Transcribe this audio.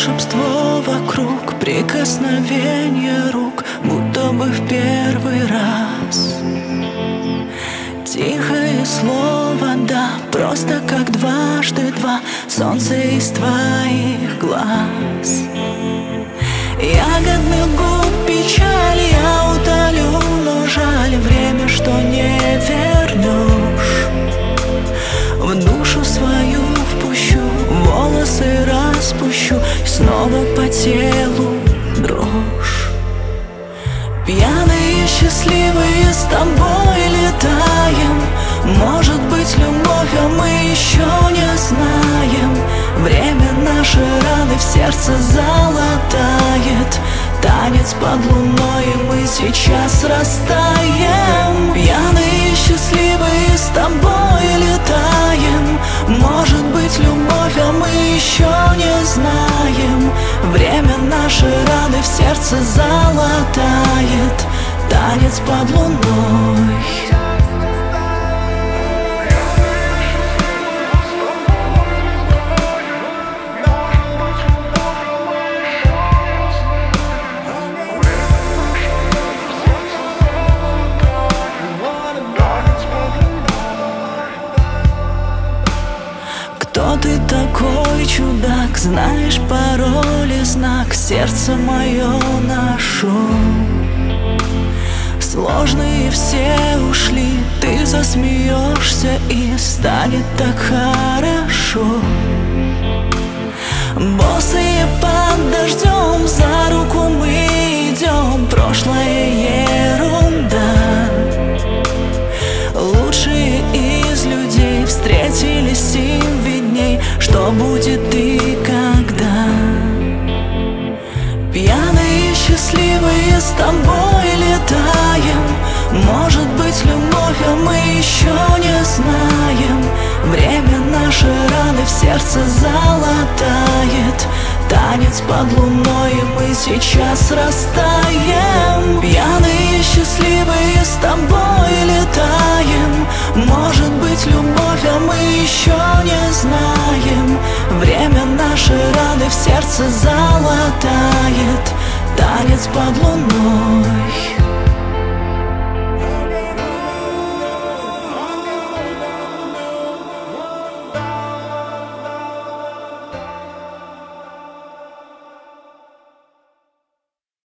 волшебство вокруг, прикосновение рук, будто бы в первый раз. Тихое слово «да», просто как дважды два, солнце из твоих глаз. Ягодных губ печаль я утолю, но жаль время, что не вернешь. В душу свою впущу, волосы распущу, и снова по телу дрожь. Пьяные, счастливые с тобой летаем. Может быть, любовь, а мы еще не знаем. Время наши раны в сердце залатает. Танец под луной, и мы сейчас растаем. Пьяные, счастливые с тобой летаем. Может быть, любовь, а мы еще не знаем. Время наши раны в сердце залатает. Танец под луной. Кто ты такой, чудак? Знаешь пароль и знак, сердце мое ношу. Сложные все ушли, ты засмеешься, и станет так хорошо. Босые под дождем, за руку мы идем, прошлое ерунда. Лучшие из людей встретились, им видней, что будет и когда. Пьяные, счастливые с тобой летаем. Может быть, любовь, а мы еще не знаем. Время наши раны в сердце залатает. Танец под луной, и мы сейчас растаем. Пьяные, счастливые с тобой летаем. Может быть, любовь, а мы еще не знаем. Время наши раны в сердце залатает. Танец под луной.